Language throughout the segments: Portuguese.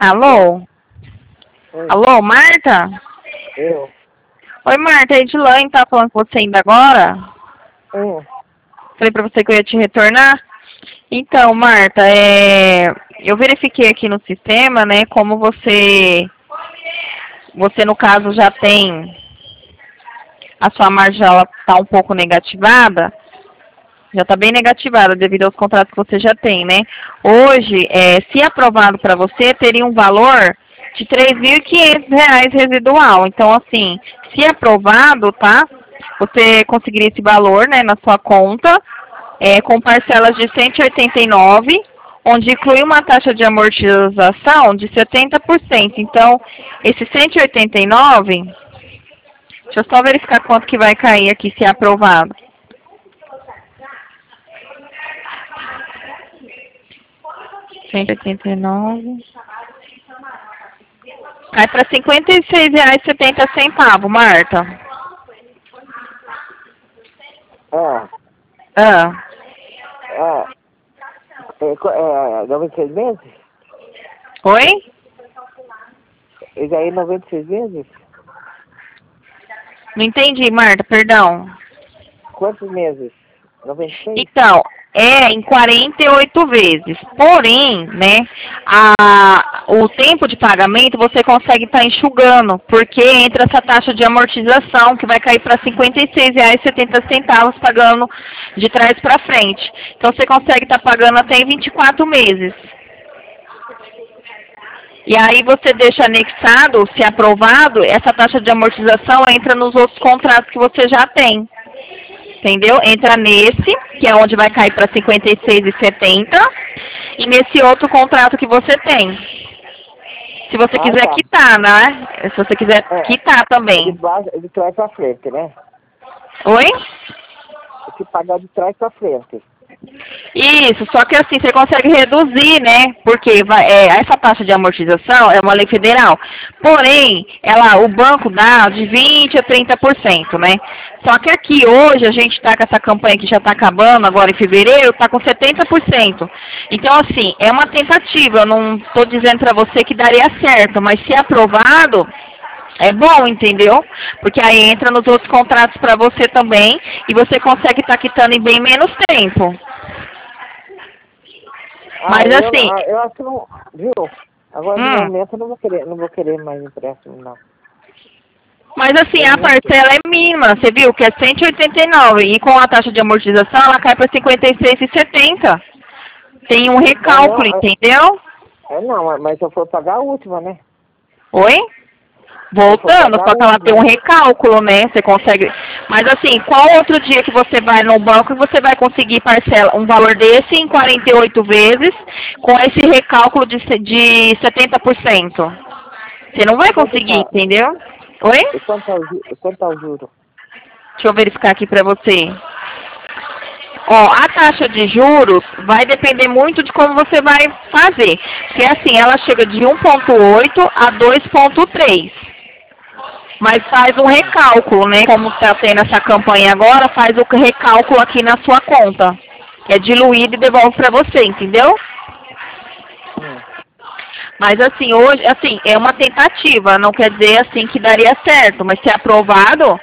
Alô? Oi. Alô, Marta? Eu? Oi, Marta, é Edilane, tá falando com você ainda agora? Hum. Falei pra você que eu ia te retornar. Então, Marta, eu verifiquei aqui no sistema, né, como você no caso já tem, a sua margem ela tá um pouco negativada, já está bem negativada devido aos contratos que você já tem, né? Hoje, se aprovado para você, teria um valor de R$ 3.500 residual. Então, assim, se aprovado, tá? Você conseguiria esse valor, né, na sua conta, com parcelas de 189, onde inclui uma taxa de amortização de 70%. Então, esse 189, deixa eu só verificar quanto que vai cair aqui se aprovado. R$ 189. Cai para R$ 56,70, Marta. Ah. 96 meses? Oi? Isso aí é 96 meses? Não entendi, Marta, perdão. Quantos meses? 96? Então, em 48 vezes. Porém, né, o tempo de pagamento você consegue estar enxugando, porque entra essa taxa de amortização que vai cair para R$ 56,70 pagando de trás para frente. Então você consegue estar pagando até em 24 meses. E aí você deixa anexado, se aprovado, essa taxa de amortização entra nos outros contratos que você já tem. Entendeu? Entra nesse, que é onde vai cair para R$ 56,70, e nesse outro contrato que você tem. Se você quiser quitar, né? Se você quiser quitar também. De trás para frente, né? Oi? Se pagar de trás para frente. Isso, só que assim, você consegue reduzir, né? Porque essa taxa de amortização é uma lei federal. Porém, o banco dá de 20% a 30%, né? Só que aqui hoje a gente está com essa campanha que já está acabando, agora em fevereiro, está com 70%. Então, assim, é uma tentativa. Eu não estou dizendo para você que daria certo, mas se aprovado, é bom, entendeu? Porque aí entra nos outros contratos para você também e você consegue estar quitando em bem menos tempo. Mas assim... Eu acho que não... Viu? Agora no momento eu não vou querer mais empréstimo, não. Mas assim, a parcela é mínima, você viu? Que é 189 e com a taxa de amortização ela cai para 56,70. Tem um recálculo, entendeu? Não, mas se eu for pagar a última, né? Oi? Voltando, só que ela tem um recálculo, né? Você consegue... Mas assim, qual outro dia que você vai no banco e você vai conseguir parcela um valor desse em 48 vezes com esse recálculo de 70%? Você não vai conseguir, entendeu? Oi? E quanto é o juro? Deixa eu verificar aqui pra você. Ó, a taxa de juros vai depender muito de como você vai fazer. Porque assim, ela chega de 1,8 a 2,3. Mas faz um recálculo, né? Como está tendo essa campanha agora, faz o recálculo aqui na sua conta. É diluído e devolve para você, entendeu? Mas assim, hoje, assim, é uma tentativa, não quer dizer assim que daria certo, mas se aprovado,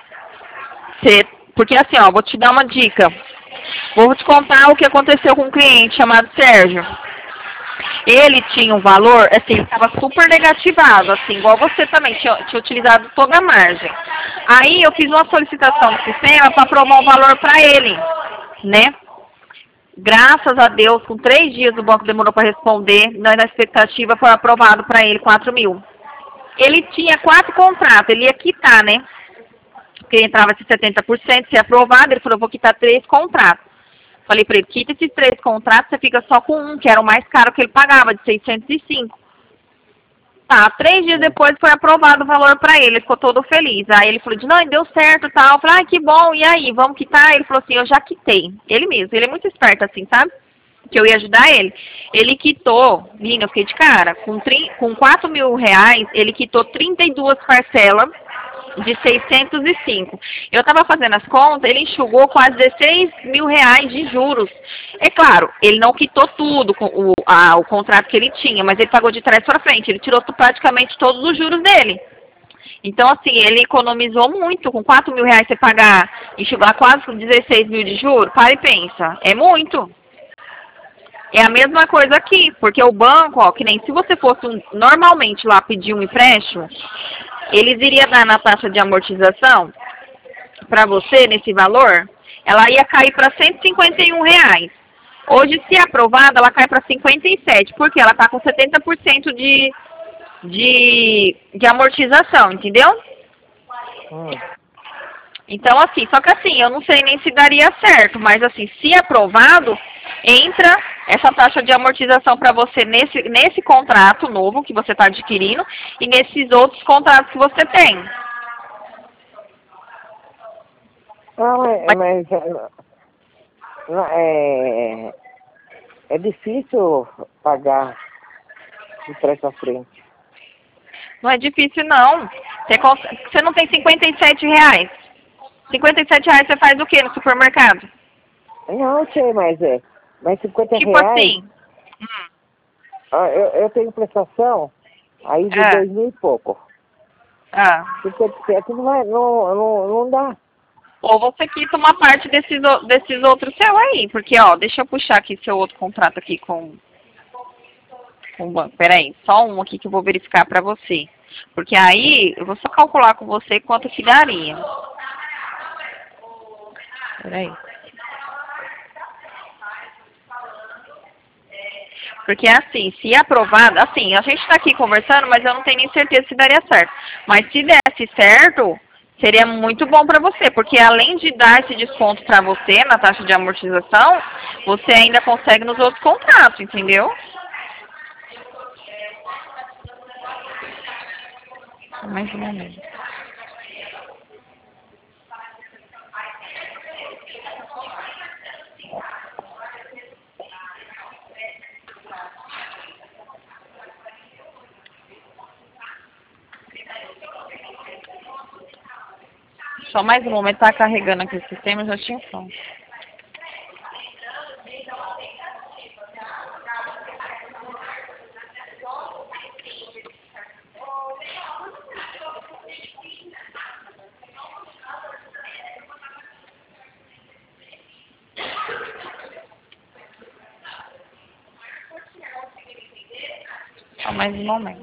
porque assim, ó, vou te dar uma dica. Vou te contar o que aconteceu com um cliente chamado Sérgio. Ele tinha um valor, assim, estava super negativado, assim, igual você também, tinha utilizado toda a margem. Aí eu fiz uma solicitação no sistema para aprovar um valor para ele, né? Graças a Deus, com 3 dias o banco demorou para responder, na expectativa foi aprovado para ele 4 mil. Ele tinha 4 contratos, ele ia quitar, né? Porque entrava esse 70%, se aprovado, ele falou, vou quitar 3 contratos. Falei para ele, quita esses 3 contratos, você fica só com um, que era o mais caro que ele pagava, de 605. Tá, 3 dias depois foi aprovado o valor para ele ficou todo feliz. Aí ele falou, não, deu certo e tal. Eu falei, que bom, e aí, vamos quitar? Ele falou assim, eu já quitei. Ele mesmo, ele é muito esperto assim, sabe? Que eu ia ajudar ele. Ele quitou, menina, eu fiquei de cara, com R$ 4 mil, ele quitou 32 parcelas de 605. Eu estava fazendo as contas, ele enxugou quase 16 mil reais de juros. É claro, ele não quitou tudo, o contrato que ele tinha, mas ele pagou de trás para frente. Ele tirou praticamente todos os juros dele. Então, assim, ele economizou muito. Com 4 mil reais você pagar, enxugar quase 16 mil de juros, para e pensa. É muito. É a mesma coisa aqui, porque o banco, ó, que nem se você fosse normalmente lá pedir um empréstimo, eles iriam dar na taxa de amortização para você, nesse valor, ela ia cair para 151 reais. Hoje, se aprovada, ela cai para 57, porque ela está com 70% de amortização, entendeu? Então, assim, só que assim, eu não sei nem se daria certo, mas assim, se aprovado, entra essa taxa de amortização para você nesse contrato novo que você está adquirindo e nesses outros contratos que você tem. Não, é difícil pagar de trás para frente. Não é difícil, não. Você não tem 57 reais. 57 reais você faz o quê no supermercado? Não, sei, mas 50 Tipo reais... assim. Eu tenho prestação aí de 2.000 e pouco. 57 não dá. Ou você quita uma parte desses outros seu aí. Porque, ó, deixa eu puxar aqui seu outro contrato aqui com o banco. Peraí, só um aqui que eu vou verificar pra você. Porque aí, eu vou só calcular com você quanto que daria. Peraí. Porque assim, se aprovado, assim, a gente está aqui conversando, mas eu não tenho nem certeza se daria certo. Mas se desse certo, seria muito bom para você, porque além de dar esse desconto para você na taxa de amortização, você ainda consegue nos outros contratos, entendeu? Mais um momento. Só mais um momento, tá carregando aqui o sistema, já tinha som. Só mais um momento.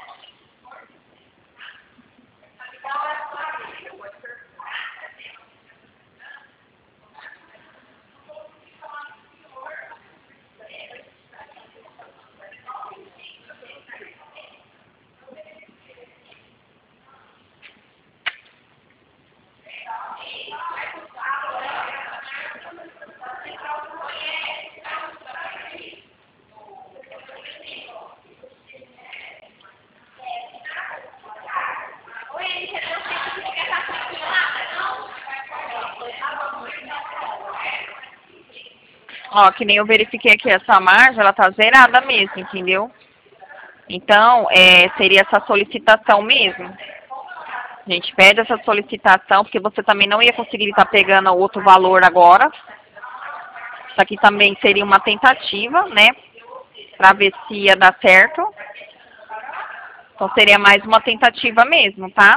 Ó, que nem eu verifiquei aqui, essa margem, ela tá zerada mesmo, entendeu? Então, seria essa solicitação mesmo. A gente pede essa solicitação, porque você também não ia conseguir estar pegando o outro valor agora. Isso aqui também seria uma tentativa, né? Pra ver se ia dar certo. Então, seria mais uma tentativa mesmo, tá?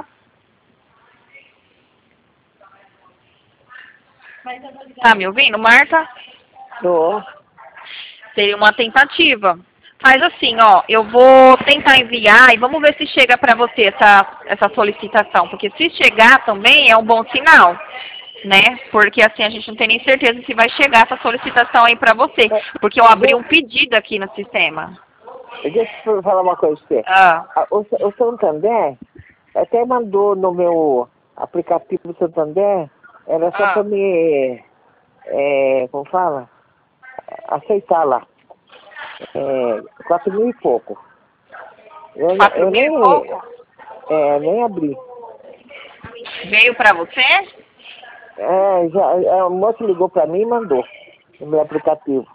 Tá me ouvindo, Marta? Tô. Seria uma tentativa. Faz assim, ó, eu vou tentar enviar e vamos ver se chega para você essa solicitação. Porque se chegar também é um bom sinal, né? Porque assim a gente não tem nem certeza se vai chegar essa solicitação aí para você. Porque eu abri um pedido aqui no sistema. Deixa eu falar uma coisa pra você. O Santander até mandou no meu aplicativo do Santander, era só para me, como fala? Aceitar lá. 4 mil e pouco. Eu nem, nem abri. Veio pra você? O moço ligou pra mim e mandou no meu aplicativo.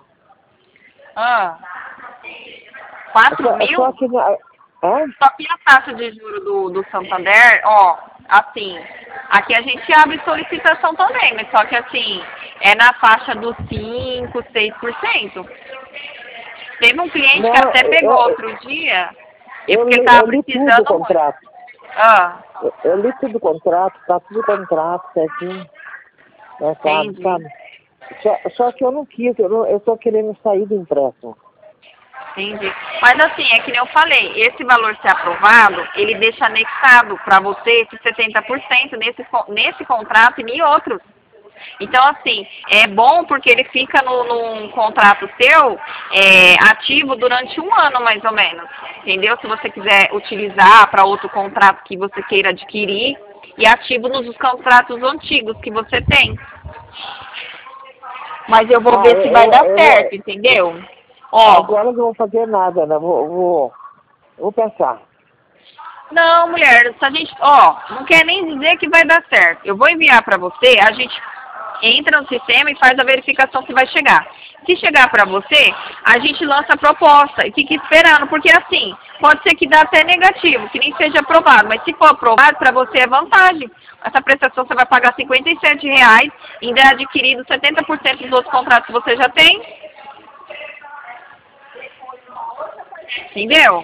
4 mil? Só que a taxa de juros do Santander, ó, assim, aqui a gente abre solicitação também, mas só que assim, é na faixa dos 5, 6%. Teve um cliente que até pegou outro dia, porque ele estava precisando tudo o contrato. Eu li tudo o contrato, tá tudo o contrato, certinho. Sabe? Só que eu não quis, eu tô querendo sair do empréstimo. Entendi. Mas assim, é que nem eu falei, esse valor ser aprovado, ele deixa anexado para você esse 70% nesse contrato e em outros. Então, assim, é bom porque ele fica num contrato seu ativo durante 1 ano, mais ou menos. Entendeu? Se você quiser utilizar para outro contrato que você queira adquirir e ativo nos contratos antigos que você tem. Mas eu vou ver se vai dar certo, entendeu? Agora eu não vou fazer nada, né? Vou pensar. Não, mulher, se a gente, não quer nem dizer que vai dar certo. Eu vou enviar para você, a gente entra no sistema e faz a verificação se vai chegar. Se chegar para você, a gente lança a proposta e fica esperando, porque assim, pode ser que dá até negativo, que nem seja aprovado, mas se for aprovado, para você é vantagem. Essa prestação você vai pagar R$ 57,00 e ainda é adquirido 70% dos outros contratos que você já tem. Entendeu?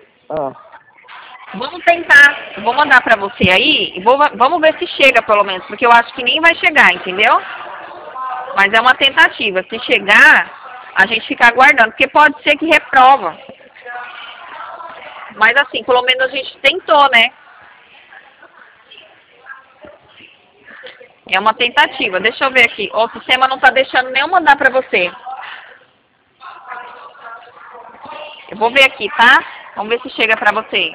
Vamos tentar. Eu vou mandar pra você aí e vamos ver se chega pelo menos, porque eu acho que nem vai chegar, entendeu? Mas é uma tentativa. Se chegar, a gente fica aguardando, porque pode ser que reprova. Mas assim, pelo menos a gente tentou, né? É uma tentativa. Deixa eu ver aqui. O sistema não tá deixando nem eu mandar pra você. Eu vou ver aqui, tá? Vamos ver se chega pra você.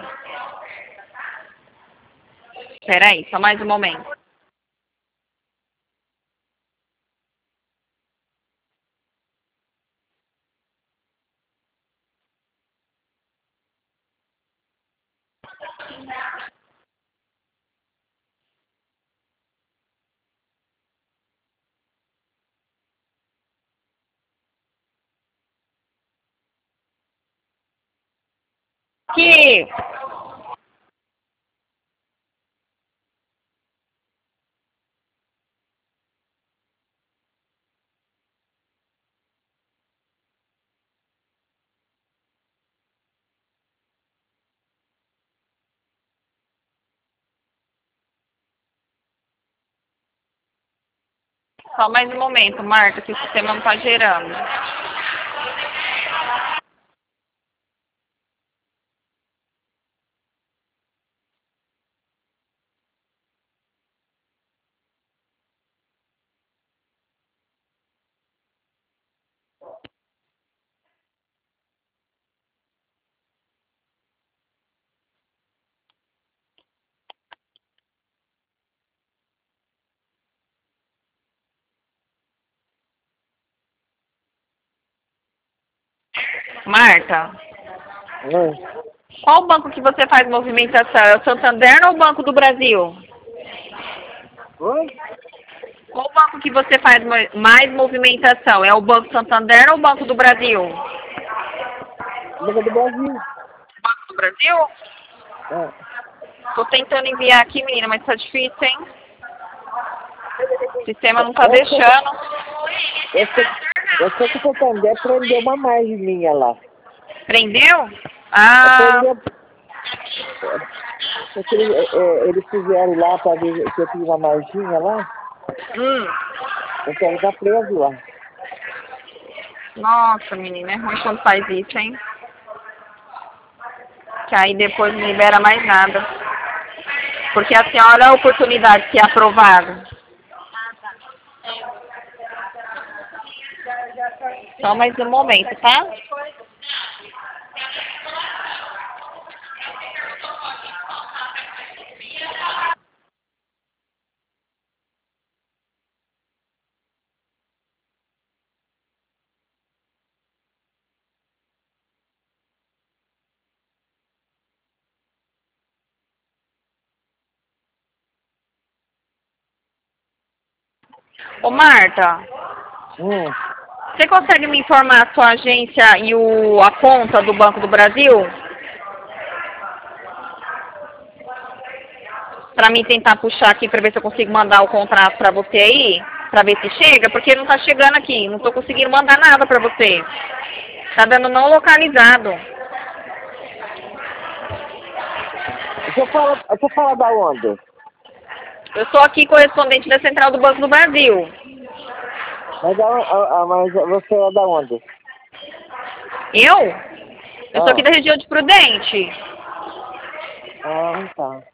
Espera aí, só mais um momento. Aqui! Só mais um momento, Marta, que o sistema não tá gerando. Marta, qual banco que você faz movimentação? É o Santander ou o Banco do Brasil? Qual banco que você faz mais movimentação? É o Banco Santander ou o Banco do Brasil? Banco do Brasil. Banco do Brasil? Tô tentando enviar aqui, menina, mas tá difícil, hein? O sistema não tá deixando. Eu sei que o Santander prendeu uma margem minha lá. Prendeu? Porque eles fizeram lá para ver que eu tinha uma marginha lá. Então ele tá preso lá. Nossa, menina, é ruim quando faz isso, hein? Que aí depois não libera mais nada. Porque a senhora, a oportunidade que é aprovada. Só mais um momento, tá? Ô, Marta, você consegue me informar a sua agência e a conta do Banco do Brasil? pra mim tentar puxar aqui pra ver se eu consigo mandar o contrato pra você aí, pra ver se chega, porque não tá chegando aqui, não tô conseguindo mandar nada pra você. Tá dando não localizado. Você fala da onde? Eu sou aqui correspondente da Central do Banco do Brasil. Mas você é da onde? Eu? Eu sou aqui da região de Prudente. Ah, tá.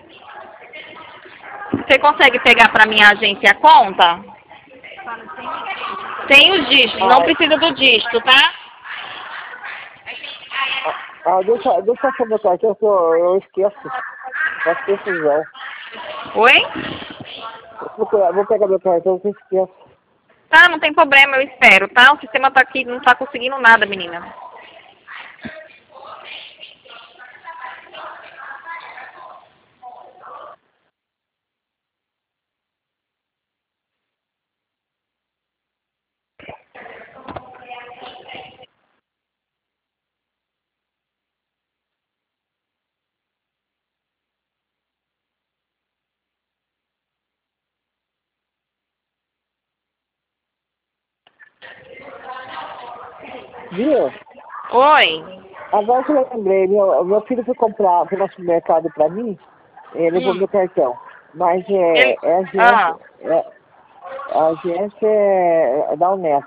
Você consegue pegar pra minha agência a conta? Tem os dígitos, não precisa do dígito, tá? Deixa eu botar aqui, eu esqueço. Faço confusão. Oi? Vou pegar meu cartão que eu esqueço. Tá, não tem problema, eu espero, tá? O sistema tá aqui, não tá conseguindo nada, menina. Viu? Oi? Agora que eu lembrei, meu filho foi comprar no nosso mercado pra mim, ele levou meu cartão. Mas a agência é da Unesp.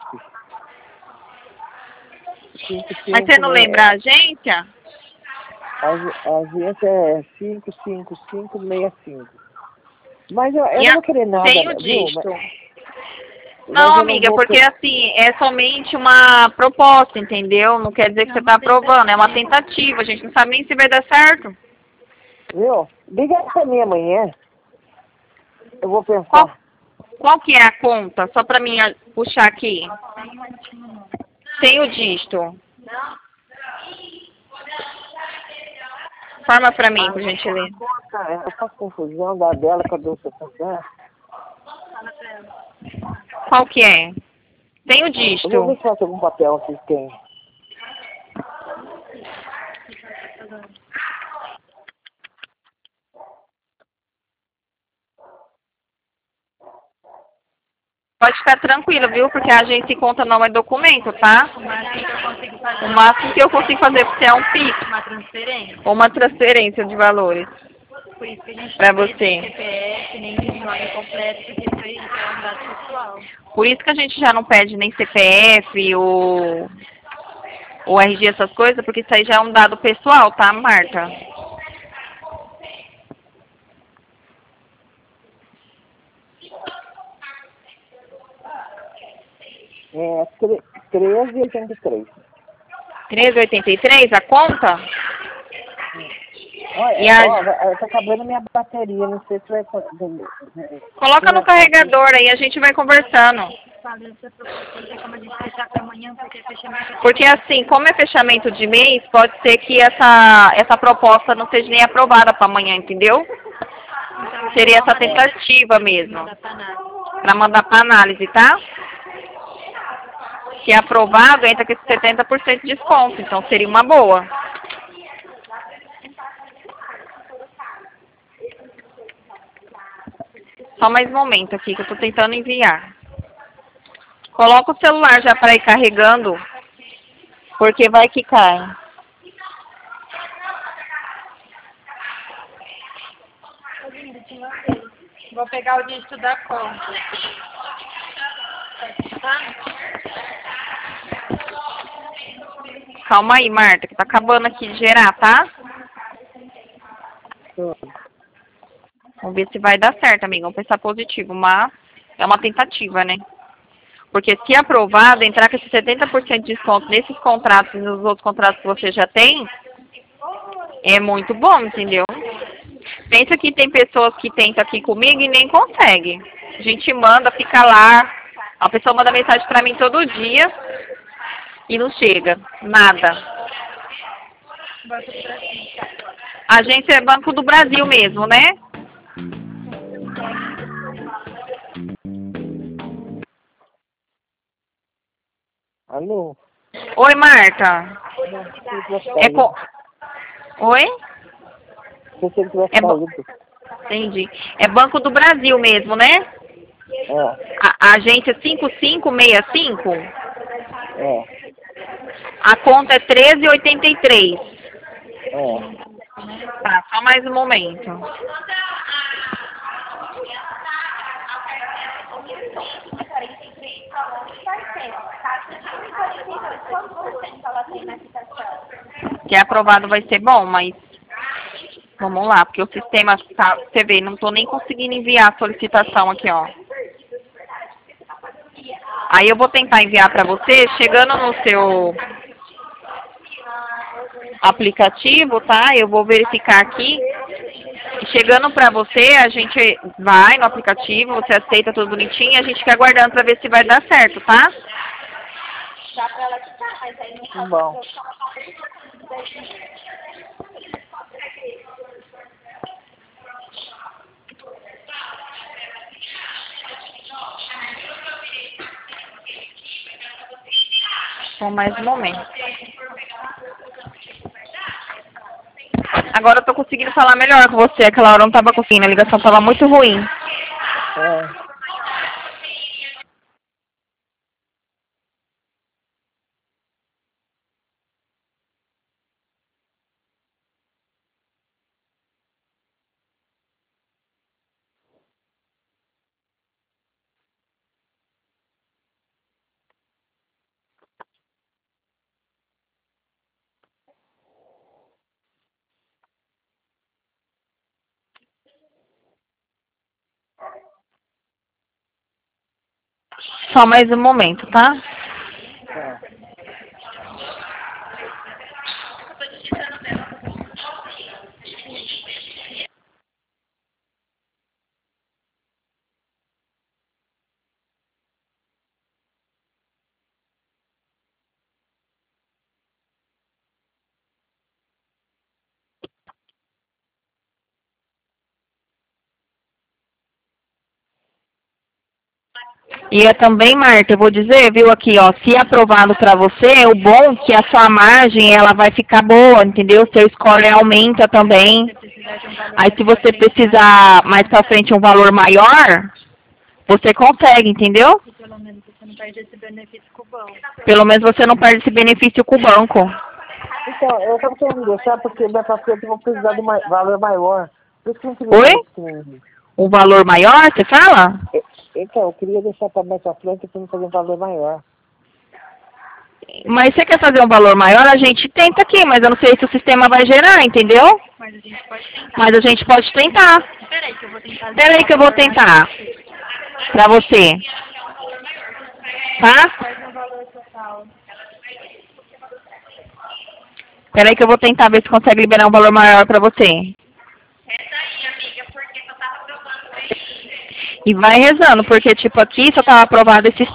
Mas você não lembra a agência? A agência é 55565. Mas eu não vou querer nada, tem o viu? dígito. Não, amiga, porque assim, é somente uma proposta, entendeu? Não quer dizer que você tá aprovando, é uma tentativa, a gente não sabe nem se vai dar certo. Viu? Liga pra mim amanhã. Eu vou pensar. Qual que é a conta? Só pra mim puxar aqui. Tem o dígito. Forma pra mim, por gentileza. Eu faço confusão da dela com a do Santander. Qual que é? Tem o Eu dígito. vou ver se acha algum papel que tem. Pode ficar tranquilo, viu? Porque a agência conta não é documento, tá? O máximo que eu consigo fazer pra você é um PIX. Uma transferência? Ou uma transferência de valores. Por isso que a gente Pra não você. tem CPF, nem nome completo, porque isso aí é um dado pessoal. Por isso que a gente já não pede nem CPF ou RG, essas coisas, porque isso aí já é um dado pessoal, tá, Marta? É 13,83. 13,83 a conta? Olha, tá acabando minha bateria, não sei se vai... Coloca no carregador aí, a gente vai conversando. Porque assim, como é fechamento de mês, pode ser que essa proposta não seja nem aprovada para amanhã, entendeu? Seria essa tentativa mesmo. Para mandar para análise, tá? Se é aprovado, entra com esse 70% de desconto, então seria uma boa. Só mais um momento aqui que eu tô tentando enviar. Coloca o celular já para ir carregando, porque vai que cai. Vou pegar o dígito da conta. Calma aí, Marta, que tá acabando aqui de gerar, tá? Vamos ver se vai dar certo, amiga. Vamos pensar positivo, mas é uma tentativa, né? Porque se aprovado, entrar com esse 70% de desconto nesses contratos e nos outros contratos que você já tem, é muito bom, entendeu? Pensa que tem pessoas que tentam aqui comigo e nem consegue. A gente manda, fica lá, a pessoa manda mensagem pra mim todo dia e não chega, nada. A agência é Banco do Brasil mesmo, né? Alô? Oi, Marta. Oi? Se você tivesse saído. Entendi. É Banco do Brasil mesmo, né? A agência 5565? A conta é 1383. Tá, só mais um momento. Que é aprovado vai ser bom, mas vamos lá, porque o sistema tá, você vê, não tô nem conseguindo enviar a solicitação aqui, ó. Aí eu vou tentar enviar para você, chegando no seu aplicativo, tá? Eu vou verificar aqui. Chegando para você, a gente vai no aplicativo, você aceita tudo bonitinho e a gente fica aguardando para ver se vai dar certo, tá? Bom. Só mais um momento. Agora eu tô conseguindo falar melhor com você. Aquela hora eu não tava conseguindo, a ligação tava muito ruim. Só mais um momento, tá? E é também, Marta, eu vou dizer, viu, aqui, ó, se aprovado para você, o bom é que a sua margem, ela vai ficar boa, entendeu? Seu score aumenta também. Aí se você precisar mais para frente um valor maior, você consegue, entendeu? Pelo menos você não perde esse benefício com o banco. Pelo menos você não perde esse benefício com o banco. Então, eu estava querendo deixar porque mais pra frente eu vou precisar de um valor maior. Por isso que eu queria Oi? Um valor maior, você fala? Então, eu queria deixar para mais pra frente para não fazer um valor maior. Mas você quer fazer um valor maior, a gente tenta aqui, mas eu não sei se o sistema vai gerar, entendeu? Mas a gente pode tentar. Mas a gente pode tentar. Peraí que eu vou tentar. Peraí que eu vou tentar. Pra você. Tá? Faz um valor total. Peraí que eu vou tentar ver se consegue liberar um valor maior pra você. E vai rezando, porque tipo aqui só tava aprovado esse